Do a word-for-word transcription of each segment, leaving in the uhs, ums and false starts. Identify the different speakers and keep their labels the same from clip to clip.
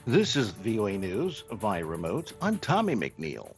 Speaker 1: This is V O A News via remote. I'm Tommy McNeil.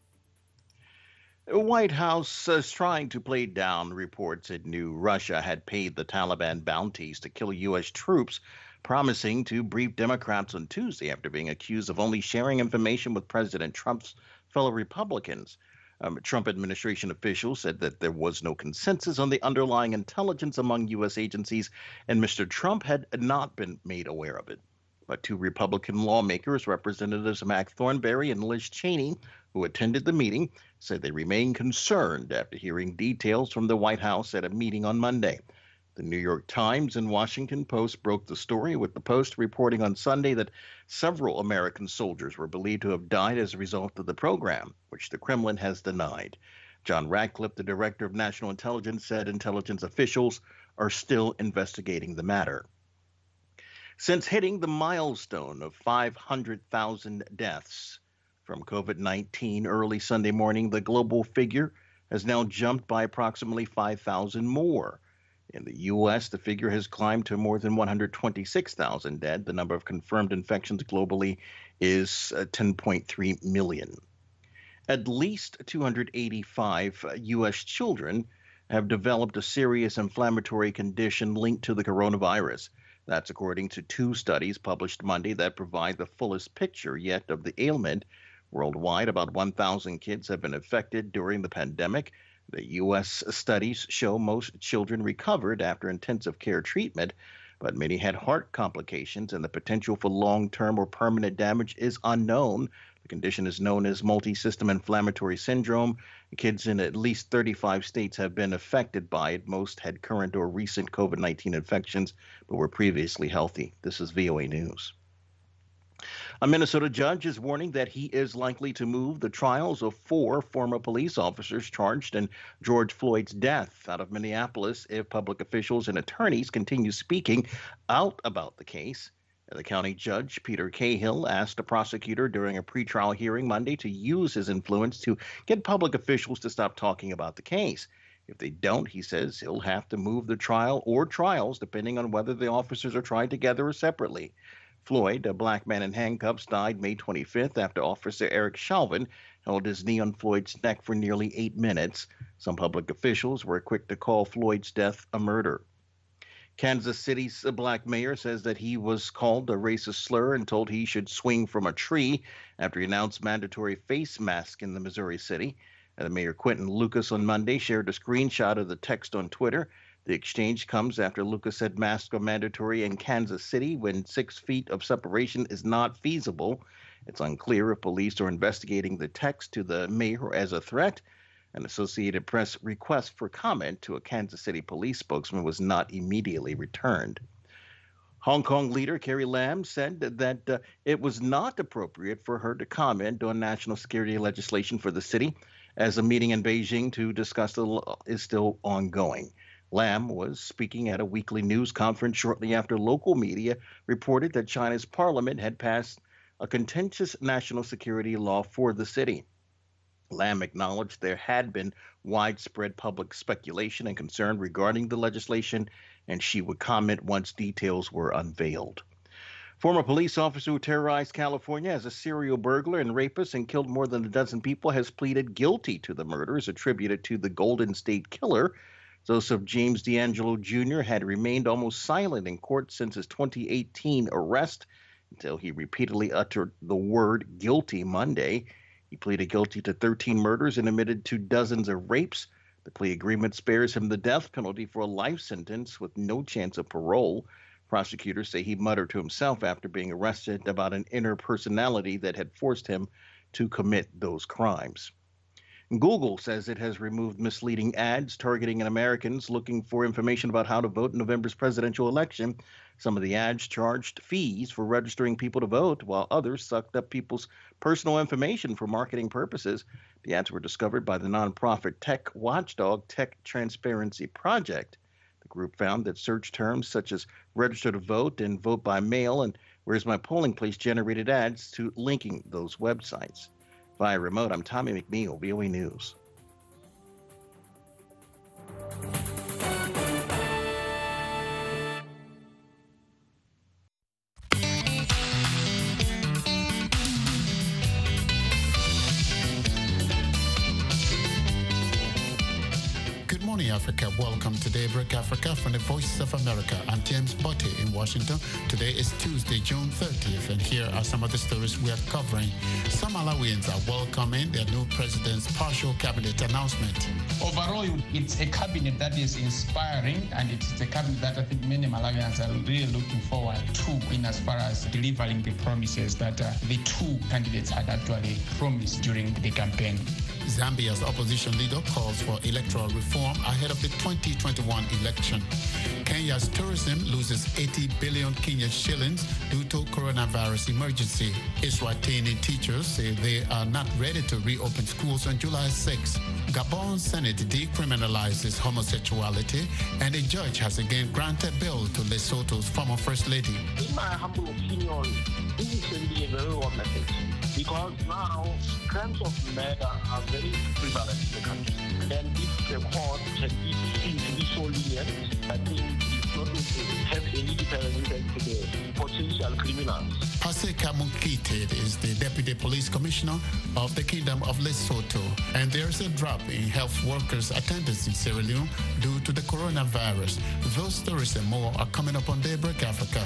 Speaker 1: The White House is trying to play down reports it knew Russia had paid the Taliban bounties to kill U S troops, promising to brief Democrats on Tuesday after being accused of only sharing information with President Trump's fellow Republicans. Um, Trump administration officials said that there was no consensus on the underlying intelligence among U S agencies, and Mister Trump had not been made aware of it. But two Republican lawmakers, Representatives Mac Thornberry and Liz Cheney, who attended the meeting, said they remain concerned after hearing details from the White House at a meeting on Monday. The New York Times and Washington Post broke the story, with the Post reporting on Sunday that several American soldiers were believed to have died as a result of the program, which the Kremlin has denied. John Ratcliffe, the director of national intelligence, said intelligence officials are still investigating the matter. Since hitting the milestone of five hundred thousand deaths from COVID nineteen early Sunday morning, the global figure has now jumped by approximately five thousand more. In the U S, the figure has climbed to more than one hundred twenty-six thousand dead. The number of confirmed infections globally is uh, ten point three million. At least two hundred eighty-five U S children have developed a serious inflammatory condition linked to the coronavirus. That's according to two studies published Monday that provide the fullest picture yet of the ailment. Worldwide, about one thousand kids have been affected during the pandemic. The U S studies show most children recovered after intensive care treatment, but many had heart complications, and the potential for long-term or permanent damage is unknown. The condition is known as multisystem inflammatory syndrome. Kids in at least thirty-five states have been affected by it. Most had current or recent COVID nineteen infections, but were previously healthy. This is V O A News. A Minnesota judge is warning that he is likely to move the trials of four former police officers charged in George Floyd's death out of Minneapolis if public officials and attorneys continue speaking out about the case. The county judge, Peter Cahill, asked a prosecutor during a pretrial hearing Monday to use his influence to get public officials to stop talking about the case. If they don't, he says, he'll have to move the trial or trials, depending on whether the officers are tried together or separately. Floyd, a black man in handcuffs, died May twenty-fifth after Officer Eric Chauvin held his knee on Floyd's neck for nearly eight minutes. Some public officials were quick to call Floyd's death a murder. Kansas City's black mayor says that he was called a racist slur and told he should swing from a tree after he announced mandatory face masks in the Missouri city. The mayor, Quentin Lucas, on Monday shared a screenshot of the text on Twitter. The exchange comes after Lucas said masks are mandatory in Kansas City when six feet of separation is not feasible. It's unclear if police are investigating the text to the mayor as a threat. An Associated Press request for comment to a Kansas City police spokesman was not immediately returned. Hong Kong leader Carrie Lam said that uh, it was not appropriate for her to comment on national security legislation for the city, as a meeting in Beijing to discuss the law is still ongoing. Lam was speaking at a weekly news conference shortly after local media reported that China's parliament had passed a contentious national security law for the city. Lam acknowledged there had been widespread public speculation and concern regarding the legislation, and she would comment once details were unveiled. Former police officer who terrorized California as a serial burglar and rapist and killed more than a dozen people has pleaded guilty to the murders attributed to the Golden State Killer. Joseph James DeAngelo Junior had remained almost silent in court since his twenty eighteen arrest until he repeatedly uttered the word guilty Monday. He pleaded guilty to thirteen murders and admitted to dozens of rapes. The plea agreement spares him the death penalty for a life sentence with no chance of parole. Prosecutors say he muttered to himself after being arrested about an inner personality that had forced him to commit those crimes. Google says it has removed misleading ads targeting Americans looking for information about how to vote in November's presidential election. Some of the ads charged fees for registering people to vote, while others sucked up people's personal information for marketing purposes. The ads were discovered by the nonprofit tech watchdog Tech Transparency Project. The group found that search terms such as register to vote and vote by mail and where's my polling place generated ads to linking those websites. Via remote, I'm Tommy McNeil, V O A News.
Speaker 2: Africa. Welcome to Daybreak Africa from the Voice of America. I'm James Botte in Washington. Today is Tuesday, June thirtieth, and here are some of the stories we are covering. Some Malawians are welcoming their new president's partial cabinet announcement.
Speaker 3: Overall, it's a cabinet that is inspiring, and it's a cabinet that I think many Malawians are really looking forward to in as far as delivering the promises that uh, the two candidates had actually promised during the campaign.
Speaker 2: Zambia's opposition leader calls for electoral reform ahead of the twenty twenty-one election. Kenya's tourism loses eighty billion Kenyan shillings due to coronavirus emergency. Eswatini teachers say they are not ready to reopen schools on July sixth. Gabon's Senate decriminalizes homosexuality, and a judge has again granted bail to Lesotho's former First Lady.
Speaker 4: In my humble opinion, this is sending a very wrong message, because now crimes of murder are very prevalent in the country. And if the court can be seen to be so lenient, I think it's not going to have any deterrent impact to the potential criminals.
Speaker 2: Paseka Munkite is the Deputy Police Commissioner of the Kingdom of Lesotho, and there's a drop in health workers' attendance in Sierra Leone due to the coronavirus. Those stories and more are coming up on Daybreak Africa.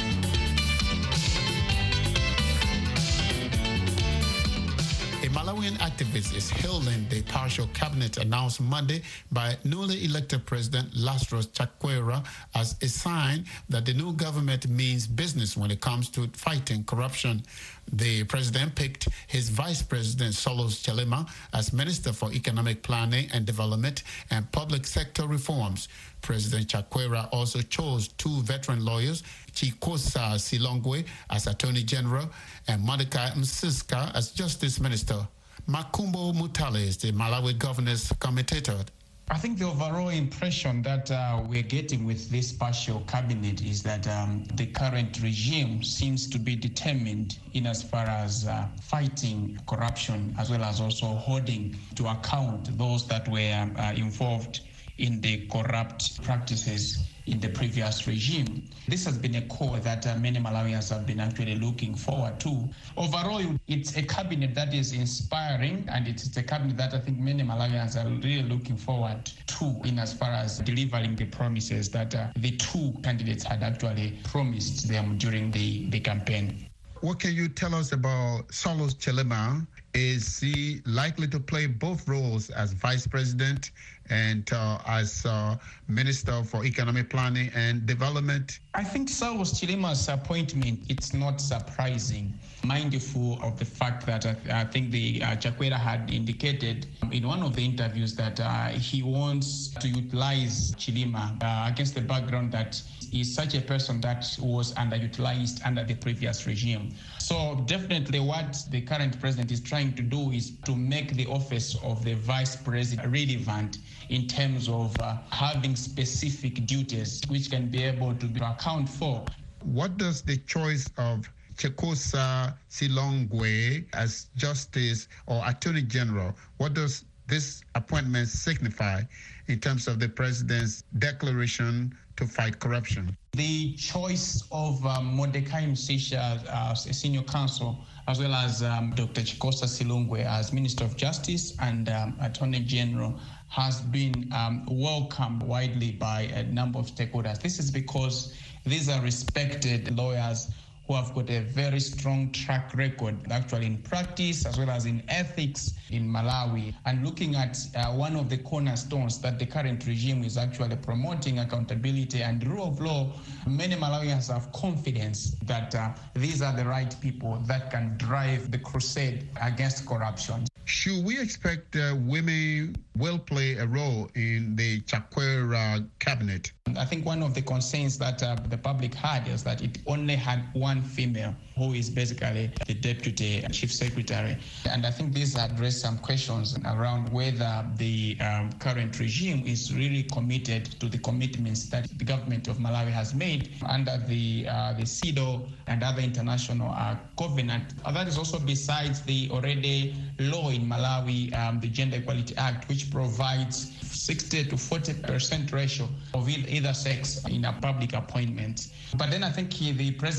Speaker 2: A Malawian activist is hailing the partial cabinet announced Monday by newly elected President Lazarus Chakwera as a sign that the new government means business when it comes to fighting corruption. The president picked his vice president, Solos Chelema, as Minister for Economic Planning and Development and Public Sector Reforms. President Chakwera also chose two veteran lawyers, Chikosa Silongwe as Attorney General and Monica Msiska as Justice Minister. Makumbo Mutale is the Malawi governor's commentator.
Speaker 3: I think the overall impression that uh, we're getting with this partial cabinet is that um, the current regime seems to be determined in as far as uh, fighting corruption, as well as also holding to account those that were um, uh, involved in the corrupt practices in the previous regime. This has been a core that uh, many Malawians have been actually looking forward to. Overall, it's a cabinet that is inspiring, and it's a cabinet that I think many Malawians are really looking forward to in as far as delivering the promises that uh, the two candidates had actually promised them during the, the campaign.
Speaker 2: What can you tell us about Solos Chelema? Is he likely to play both roles as vice president and uh, as uh, Minister for Economic Planning and Development?
Speaker 3: I think Solos Chelema's appointment, it's not surprising, mindful of the fact that uh, I think the uh, Chakwera had indicated in one of the interviews that uh, he wants to utilize Chelema uh, against the background that he's such a person that was underutilized under the previous regime. So definitely what the current president is trying to do is to make the office of the vice president relevant in terms of uh, having specific duties which can be able to be account for.
Speaker 2: What does the choice of Chikosa Silongwe as Justice or Attorney General, what does this appointment signify in terms of the president's declaration to fight corruption?
Speaker 3: The choice of um, Mordecai Msisha as a senior counsel, as well as um, Doctor Chikosa Silongwe as Minister of Justice and um, Attorney General, has been um, welcomed widely by a number of stakeholders. This is because these are respected lawyers who have got a very strong track record, actually in practice as well as in ethics in Malawi. And looking at uh, one of the cornerstones that the current regime is actually promoting, accountability and rule of law, many Malawians have confidence that uh, these are the right people that can drive the crusade against corruption.
Speaker 2: Should we expect uh, women will play a role in the Chakwera cabinet?
Speaker 3: I think one of the concerns that uh, the public had is that it only had one female who is basically the deputy chief secretary. And I think this addressed some questions around whether the um, current regime is really committed to the commitments that the government of Malawi has made under the uh, the CEDAW and other international uh, covenant. And that is also besides the already law in Malawi, um, the Gender Equality Act, which provides sixty to forty percent ratio of either sex in a public appointment. But then I think he, the president has defined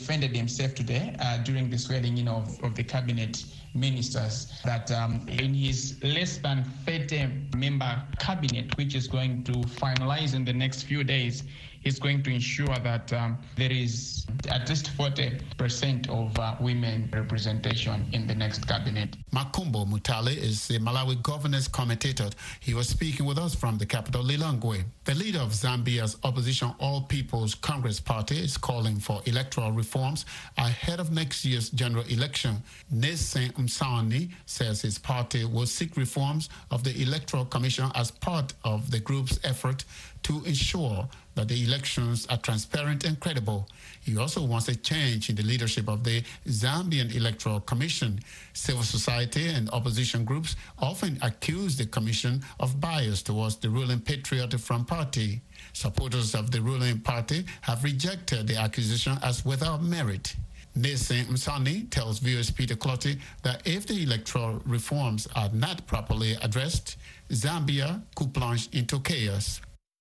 Speaker 3: defended himself today uh, during the swearing in of, of the cabinet ministers that um, in his less than thirty member cabinet, which is going to finalize in the next few days, is going to ensure that um, there is at least forty percent of uh, women representation in the next cabinet.
Speaker 2: Makumbo Mutale is the Malawi governance commentator. He was speaking with us from the capital, Lilongwe. The leader of Zambia's opposition All People's Congress Party is calling for electoral reforms ahead of next year's general election. Nesen Msani says his party will seek reforms of the Electoral Commission as part of the group's effort to ensure that the elections are transparent and credible. He also wants a change in the leadership of the Zambian Electoral Commission. Civil society and opposition groups often accuse the commission of bias towards the ruling Patriotic Front Party. Supporters of the ruling party have rejected the accusation as without merit. Nesen Msani tells viewers Peter Clotty that if the electoral reforms are not properly addressed, Zambia could plunge into chaos.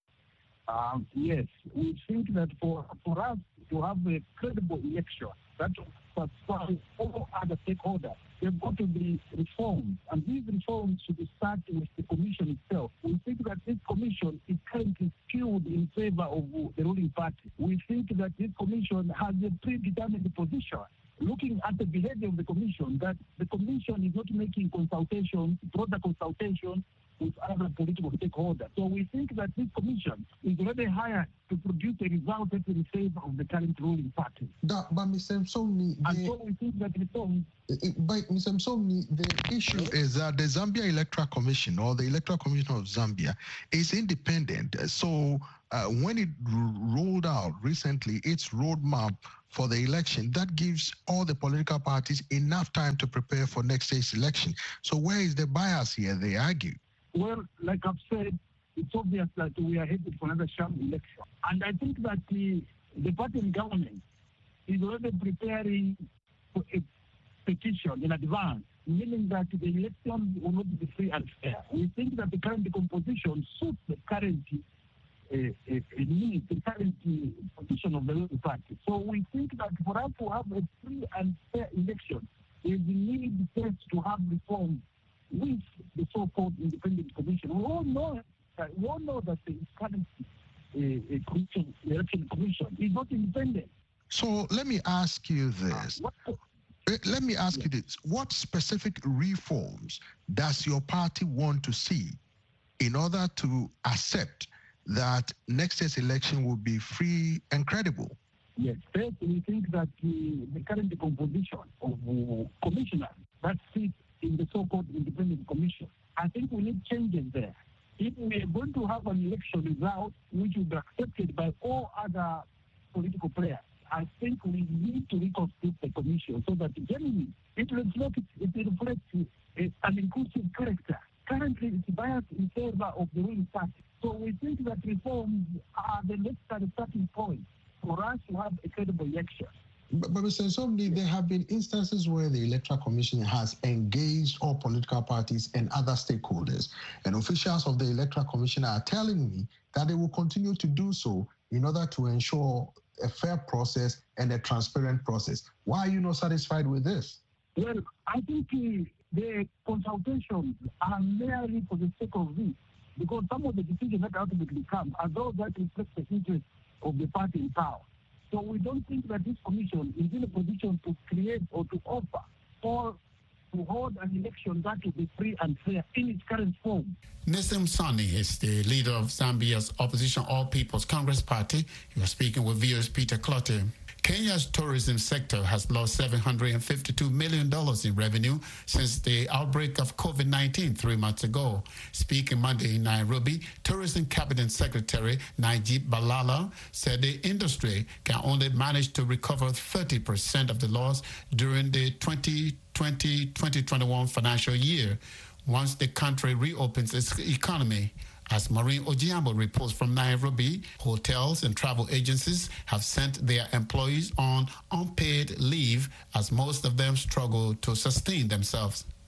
Speaker 5: Um, yes, we think that for, for us to have a credible election that satisfies all other stakeholders, there have got to be reforms, and these reforms should start with the commission itself. We think that this commission is currently skewed in favor of the ruling party. We think that this commission has a predetermined position. Looking at the behavior of the commission, that the commission is not making consultations, broader consultations with other political stakeholders. So we think that this commission is already hired to produce a result that is in favor of the current ruling party.
Speaker 6: That, but Mister Msomni,
Speaker 5: and the, so we think that reforms...
Speaker 6: But Mister Msomni, the issue is that the Zambia Electoral Commission, or the Electoral Commission of Zambia, is independent. So uh, when it rolled out recently its roadmap for the election, that gives all the political parties enough time to prepare for next year's election. So where is the bias here, they argue?
Speaker 5: Well, like I've said, it's obvious that we are headed for another sham election. And I think that the, the party in government is already preparing for a petition in advance, meaning that the election will not be free and fair. We think that the current composition suits the current uh, uh, needs, the current uh, position of the ruling party. So we think that for us to have a free and fair election, there is a need first to have reforms with the so-called independent commission. We all know that we all know that the current uh, commission, the election commission, is not independent.
Speaker 6: So let me ask you this. Uh, what, let me ask yeah. you this. What specific reforms does your party want to see in order to accept that next year's election will be free and credible?
Speaker 5: Yes, first we think that the, the current composition of uh, commissioners that sit in the so-called independent commission, I think we need changes there. If we are going to have an election result which will be accepted by all other political players, I think we need to reconstruct the commission so that generally it reflects, it reflects an inclusive character. Currently, it's biased in favor of the ruling party. So we think that reforms are the necessary starting point for us to have a credible election.
Speaker 6: But, but Mister Msomni, there have been instances where the Electoral Commission has engaged all political parties and other stakeholders. And officials of the Electoral Commission are telling me that they will continue to do so in order to ensure a fair process and a transparent process. Why are you not satisfied with this?
Speaker 5: Well, I think uh, the consultations are merely for the sake of this, because some of the decisions that ultimately come are those that reflect the interests of the party in power. So we don't think that this commission is in a position to create or to offer or to hold an election that will be free and fair in its current form.
Speaker 2: Nesen Msani is the leader of Zambia's opposition All People's Congress Party. He was speaking with viewers Peter Clotty. Kenya's tourism sector has lost seven hundred fifty-two million dollars in revenue since the outbreak of COVID nineteen three months ago. Speaking Monday in Nairobi, Tourism Cabinet Secretary Najib Balala said the industry can only manage to recover thirty percent of the loss during the twenty twenty to twenty twenty-one financial year once the country reopens its economy. As Maureen Ojiambo reports from Nairobi, hotels and travel agencies have sent their employees on unpaid leave as most of them struggle to sustain themselves.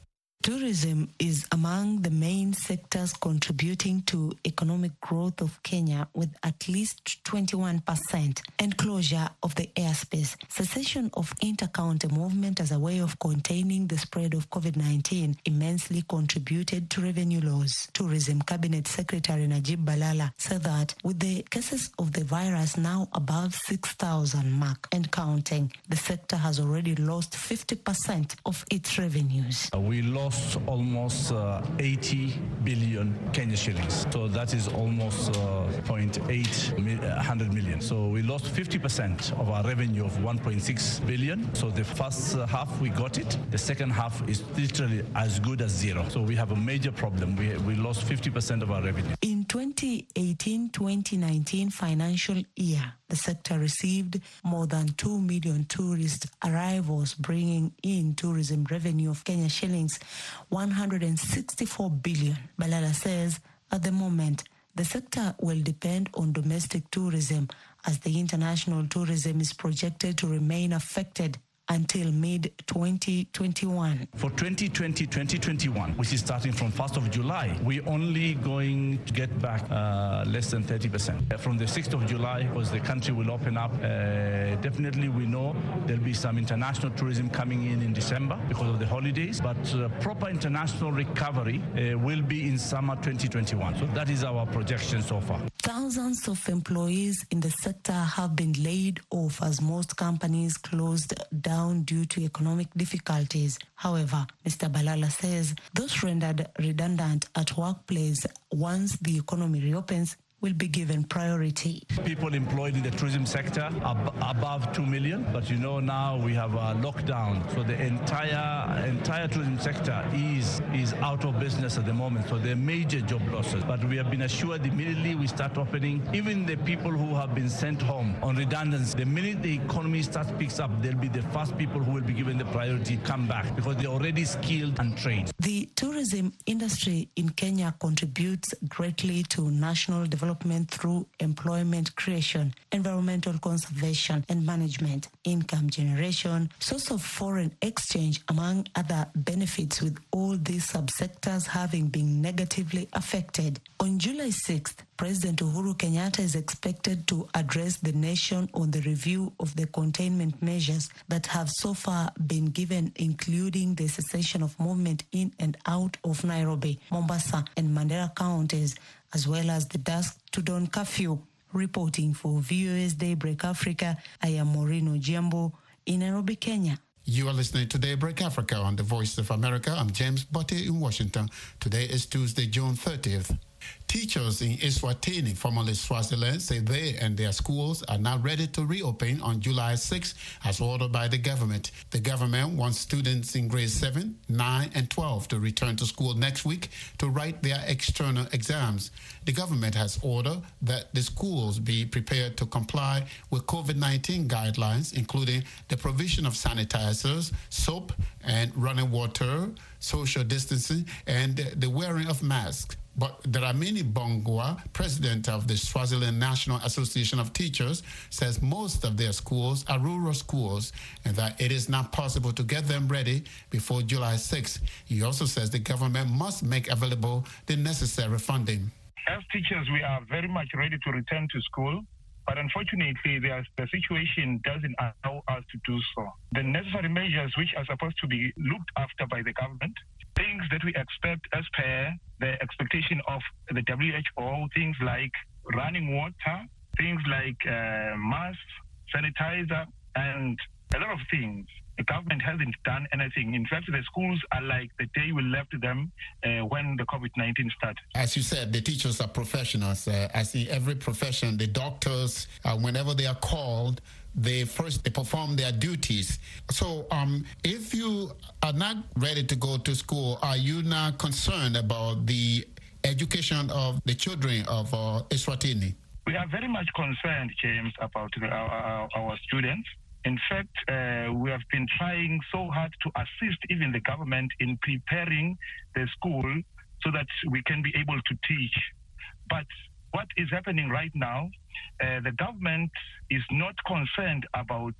Speaker 7: Tourism is among the main sectors contributing to economic growth of Kenya with at least twenty-one percent, and closure of the airspace, cessation of inter-county movement as a way of containing the spread of COVID nineteen immensely contributed to revenue loss. Tourism Cabinet Secretary Najib Balala said that with the cases of the virus now above six thousand mark and counting, the sector has already lost fifty percent of its revenues.
Speaker 8: Uh, we lost almost uh, eighty billion Kenya shillings. So that is almost uh, zero point eight hundred million. So we lost fifty percent of our revenue of one point six billion. So the first uh, half we got it. The second half is literally as good as zero. So we have a major problem. We, we lost fifty percent of our revenue.
Speaker 7: In twenty eighteen twenty nineteen financial year, the sector received more than two million tourist arrivals, bringing in tourism revenue of Kenya shillings one hundred sixty-four billion. Balala says at the moment, the sector will depend on domestic tourism as the international tourism is projected to remain affected until mid twenty twenty-one.
Speaker 8: For twenty twenty twenty twenty-one, which is starting from first of July, we're only going to get back uh, less than thirty percent. From the sixth of July, because the country will open up, uh, definitely we know there'll be some international tourism coming in in December because of the holidays, but uh, proper international recovery uh, will be in summer twenty twenty-one. So that is our projection so far.
Speaker 7: Thousands of employees in the sector have been laid off as most companies closed down due to economic difficulties. However, Mister Balala says those rendered redundant at workplace once the economy reopens will be given priority.
Speaker 8: People employed in the tourism sector are above two million, but you know now we have a lockdown, so the entire entire tourism sector is is out of business at the moment, so there are major job losses. But we have been assured immediately we start opening, even the people who have been sent home on redundancy, the minute the economy starts picks up, they'll be the first people who will be given the priority to come back because they're already skilled and trained.
Speaker 7: The tourism industry in Kenya contributes greatly to national development through employment creation, environmental conservation and management, income generation, source of foreign exchange, among other benefits, with all these subsectors having been negatively affected. On July sixth, President Uhuru Kenyatta is expected to address the nation on the review of the containment measures that have so far been given, including the cessation of movement in and out of Nairobi, Mombasa and Mandera counties, as well as the dusk to dawn curfew. Reporting for V O A's Daybreak Africa, I am Maureen Ojiambo in Nairobi, Kenya.
Speaker 2: You are listening to Daybreak Africa on the Voice of America. I'm James Botte in Washington. Today is Tuesday, June thirtieth. Teachers in Eswatini, formerly Swaziland, say they and their schools are now ready to reopen on July sixth as ordered by the government. The government wants students in grades seven, nine, and twelve to return to school next week to write their external exams. The government has ordered that the schools be prepared to comply with COVID nineteen guidelines, including the provision of sanitizers, soap, and running water, social distancing, and the wearing of masks. But Dramini Bongwa, president of the Swaziland National Association of Teachers, says most of their schools are rural schools and that it is not possible to get them ready before July sixth. He also says the government must make available the necessary funding.
Speaker 9: As teachers, we are very much ready to return to school, but unfortunately, the, the situation doesn't allow us to do so. The necessary measures which are supposed to be looked after by the government, things that we expect as per the expectation of the W H O, things like running water, things like uh, masks, sanitizer, and a lot of things. The government hasn't done anything. In fact, the schools are like the day we left them uh, when the COVID nineteen started.
Speaker 2: As you said, the teachers are professionals. Uh, as in every profession, the doctors, uh, whenever they are called, they first they perform their duties. So um, if you are not ready to go to school, are you not concerned about the education of the children of uh, Eswatini?
Speaker 9: We are very much concerned, James, about the, our, our, our students. In fact, uh, we have been trying so hard to assist even the government in preparing the school so that we can be able to teach. But what is happening right now, uh, the government is not concerned about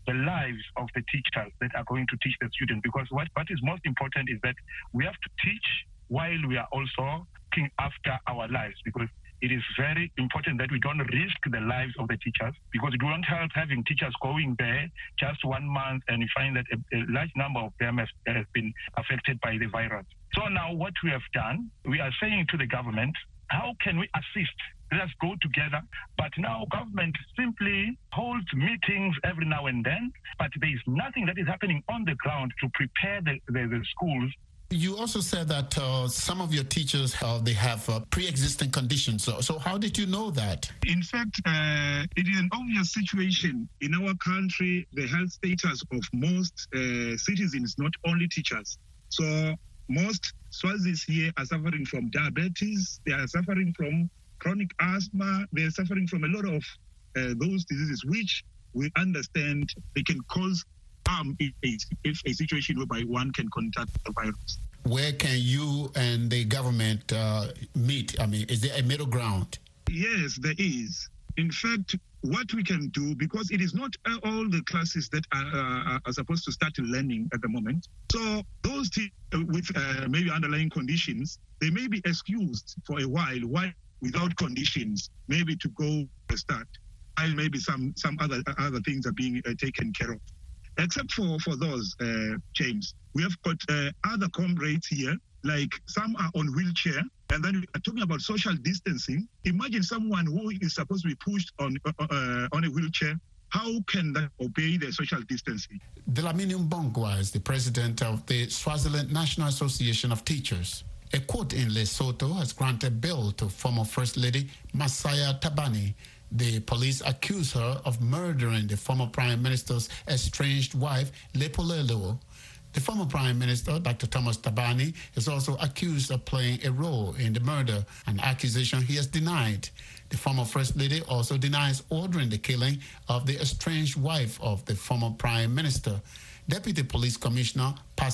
Speaker 9: the lives of the teachers that are going to teach the students. Because what, what is most important is that we have to teach while we are also looking after our lives, because it is very important that we don't risk the lives of the teachers, because it won't help having teachers going there just one month and you find that a, a large number of them have, have been affected by the virus. So now what we have done, we are saying to the government, how can we assist? Let us go together. But now government simply holds meetings every now and then, but there is nothing that is happening on the ground to prepare the, the, the schools.
Speaker 2: You also said that uh, some of your teachers, uh, they have uh, pre-existing conditions. So, so how did you know that?
Speaker 10: In fact, uh, it is an obvious situation in our country, the health status of most uh, citizens, not only teachers. So most Swazis here are suffering from diabetes, they are suffering from chronic asthma, they are suffering from a lot of uh, those diseases, which we understand they can cause harm if a, if a situation whereby one can contact the virus.
Speaker 2: Where can you and the government uh, meet? I mean, is there a middle ground?
Speaker 10: Yes, there is. In fact, what we can do, because it is not all the classes that are, uh, are supposed to start learning at the moment. So those t- with uh, maybe underlying conditions, they may be excused for a while, while without conditions, maybe to go start, while maybe some, some other, other things are being uh, taken care of. Except for, for those, uh, James, we have got uh, other comrades here, like some are on wheelchair, and then we are talking about social distancing. Imagine someone who is supposed to be pushed on uh, uh, on a wheelchair. How can that obey the social distancing?
Speaker 2: Dlamini Mbongwa is the president of the Swaziland National Association of Teachers. A court in Lesotho has granted bail to former First Lady Masaya Tabani. The police accuse her of murdering the former Prime Minister's estranged wife, Lepolelo. The former Prime Minister, Doctor Thomas Tabani, is also accused of playing a role in the murder, an accusation he has denied. The former First Lady also denies ordering the killing of the estranged wife of the former Prime Minister. Deputy Police Commissioner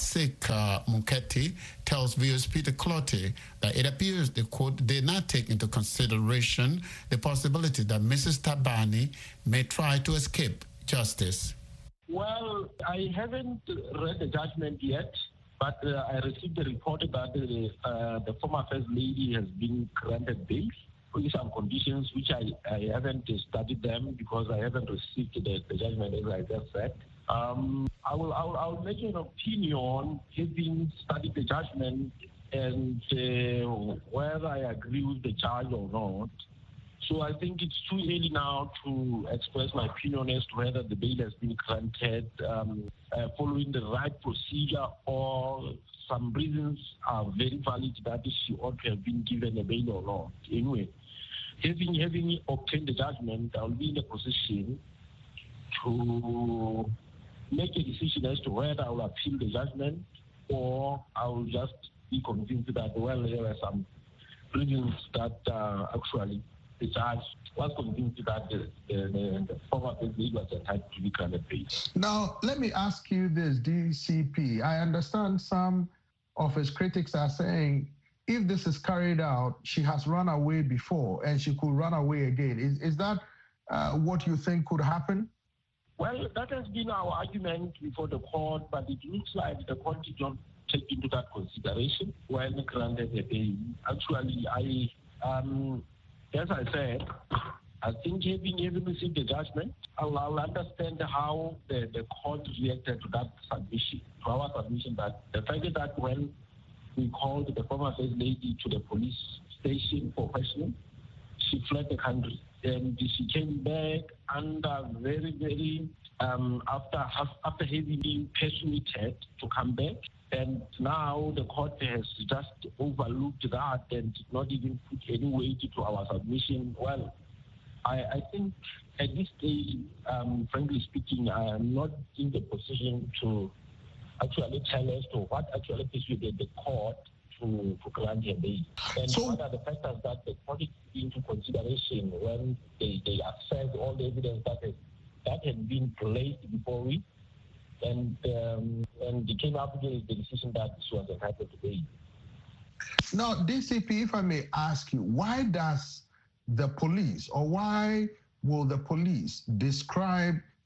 Speaker 2: Paseka Muketi tells V O S Peter Clotte that it appears the court did not take into consideration the possibility that Missus Tabani may try to escape justice.
Speaker 4: Well, I haven't read the judgment yet, but uh, I received the report that the, uh, the former First Lady has been granted bail with some conditions, which I, I haven't studied them because I haven't received the, the judgment, as I just said. Um, I will, I will, I will make an opinion having studied the judgment and uh, whether I agree with the judge or not. So I think it's too early now to express my opinion as to whether the bail has been granted um, uh, following the right procedure, or some reasons are very valid that she ought to have been given a bail or not. Anyway, having having obtained the judgment, I will be in a position to make a decision as to whether I will appeal the judgment or I will just be convinced that, well, there are some reasons that uh, actually the judge was convinced that the, the, the, the former president was entitled to be granted bail.
Speaker 6: Now, let me ask you this, D C P. I understand some of his critics are saying if this is carried out, she has run away before and she could run away again. Is, is that uh, what you think could happen?
Speaker 4: Well, that has been our argument before the court, but it looks like the court did not take into that consideration when granted a bail. Actually, I, um, as I said, I think having, having received the judgment, I'll, I'll understand how the, the court reacted to that submission, to our submission, that the fact that when we called the former First Lady to the police station for questioning, she fled the country. And she came back under very, very, um, after after having been persuaded to come back. And now the court has just overlooked that and did not even put any weight to our submission. Well, I, I think at this stage, um, frankly speaking, I am not in the position to actually tell us to what actually persuaded the court to, to grant a bail. And so, what are the factors that the court took into consideration when they, they assessed all the evidence that has, that had been placed before we, and um, and they came up with the decision that she was entitled to bail.
Speaker 6: Now, D C P, if I may ask you, why does the police, or why will the police describe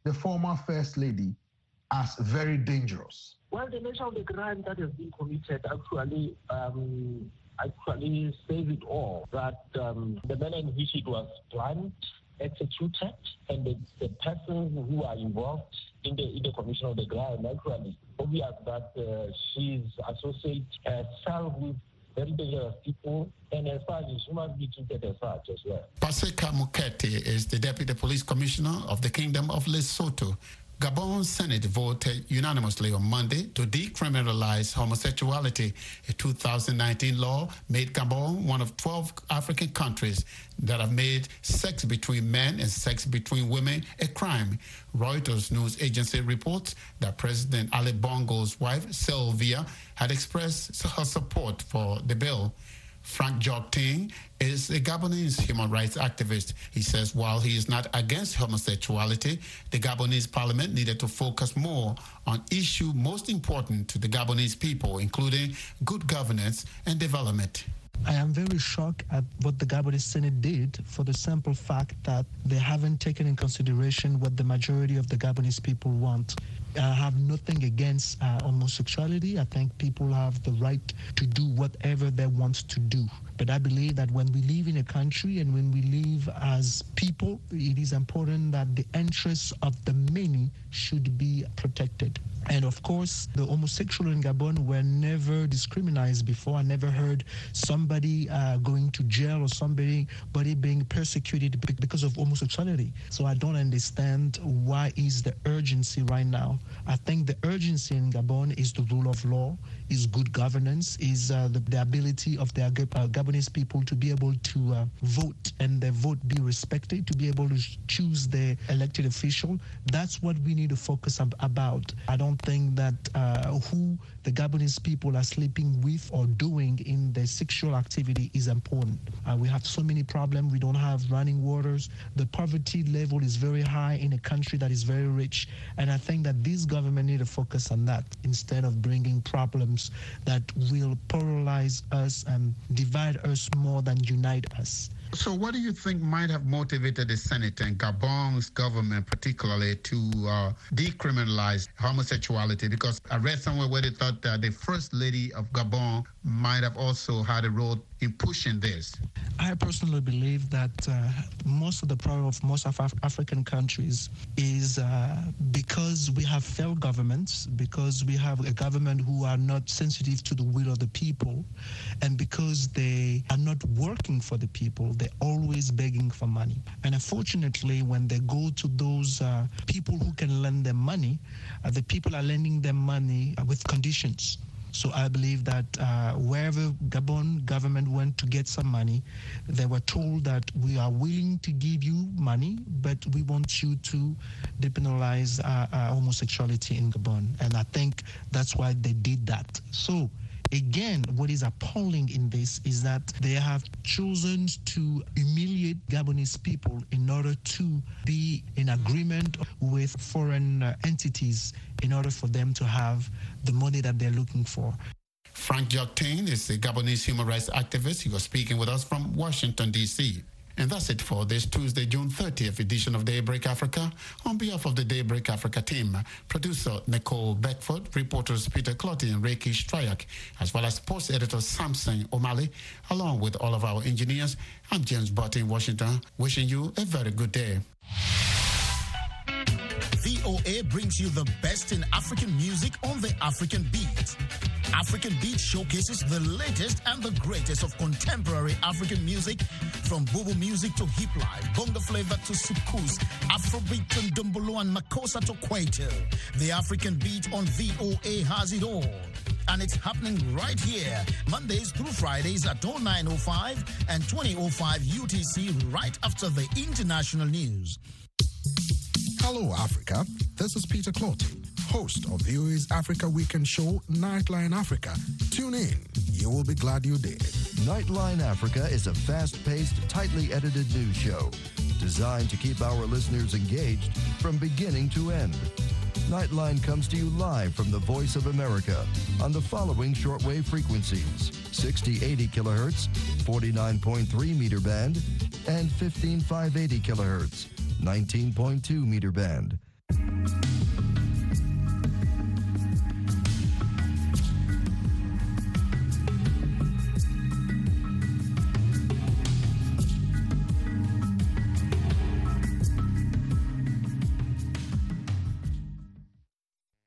Speaker 6: the former First Lady as very dangerous?
Speaker 4: Well, the nature of the crime that has been committed actually um, actually says it all, that um, the manner in which it was planned, executed, and the, the persons who are involved in the in the commission of the crime, actually obvious that uh, she's associated herself with very dangerous people, and as such, she must be treated as such as well.
Speaker 2: Paseka Mukete is the Deputy Police Commissioner of the Kingdom of Lesotho. Gabon's Senate voted unanimously on Monday to decriminalize homosexuality. A two thousand nineteen law made Gabon one of twelve African countries that have made sex between men and sex between women a crime. Reuters news agency reports that President Ali Bongo's wife, Sylvia, had expressed her support for the bill. Frank Jokting is a Gabonese human rights activist. He says while he is not against homosexuality, the Gabonese parliament needed to focus more on issues most important to the Gabonese people, including good governance and development.
Speaker 11: I am very shocked at what the Gabonese Senate did for the simple fact that they haven't taken in consideration what the majority of the Gabonese people want. I have nothing against uh, homosexuality. I think people have the right to do whatever they want to do. But I believe that when we live in a country and when we live as people, it is important that the interests of the many should be protected. And of course, the homosexual in Gabon were never discriminated before. I never heard somebody uh, going to jail or somebody, somebody being persecuted because of homosexuality. So I don't understand why is the urgency right now. I think the urgency in Gabon is the rule of law, is good governance, is uh, the, the ability of the uh, Gabonese people to be able to uh, vote and their vote be respected, to be able to choose their elected official. That's what we need to focus ab- about. I don't think that uh, who the Gabonese people are sleeping with or doing in their sexual activity is important. Uh, we have so many problems. We don't have running waters. The poverty level is very high in a country that is very rich. And I think that this government need to focus on that instead of bringing problems that will polarize us and divide us more than unite us.
Speaker 2: So what do you think might have motivated the Senate and Gabon's government particularly to uh, decriminalize homosexuality? Because I read somewhere where they thought that the First Lady of Gabon might have also had a role in pushing this.
Speaker 11: I personally believe that uh, most of the problem of most of Af- African countries is uh, because we have failed governments, because we have a government who are not sensitive to the will of the people, and because they are not working for the people. They're always begging for money. And unfortunately, when they go to those uh, people who can lend them money, uh, the people are lending them money uh, with conditions. So I believe that uh, wherever Gabon government went to get some money, they were told that we are willing to give you money, but we want you to depenalize uh, uh, homosexuality in Gabon. And I think that's why they did that. So again, what is appalling in this is that they have chosen to humiliate Gabonese people in order to be in agreement with foreign uh, entities in order for them to have the money that they're looking for.
Speaker 2: Frank Jokting is a Gabonese human rights activist. He was speaking with us from Washington, D C And that's it for this Tuesday, June thirtieth edition of Daybreak Africa. On behalf of the Daybreak Africa team, producer Nicole Beckford, reporters Peter Clotty and Reiki Stryak, as well as sports editor Samson O'Malley, along with all of our engineers, I'm James Butt in Washington, wishing you a very good day.
Speaker 12: V O A brings you the best in African music on the African Beat. African Beat showcases the latest and the greatest of contemporary African music, from Bobo music to hip life, bongo flavor to soukous, Afrobeat to Ndombolo and Makossa to Kwaito. The African Beat on V O A has it all. And it's happening right here, Mondays through Fridays at oh nine oh five and twenty oh five U T C, right after the international news.
Speaker 13: Hello, Africa. This is Peter Clotty, host of V O A's Africa Weekend show, Nightline Africa. Tune in. You will be glad you did.
Speaker 14: Nightline Africa is a fast-paced, tightly edited news show designed to keep our listeners engaged from beginning to end. Nightline comes to you live from the Voice of America on the following shortwave frequencies: sixty eighty kilohertz, forty-nine point three meter band, and fifteen five eighty kilohertz, nineteen point two meter band.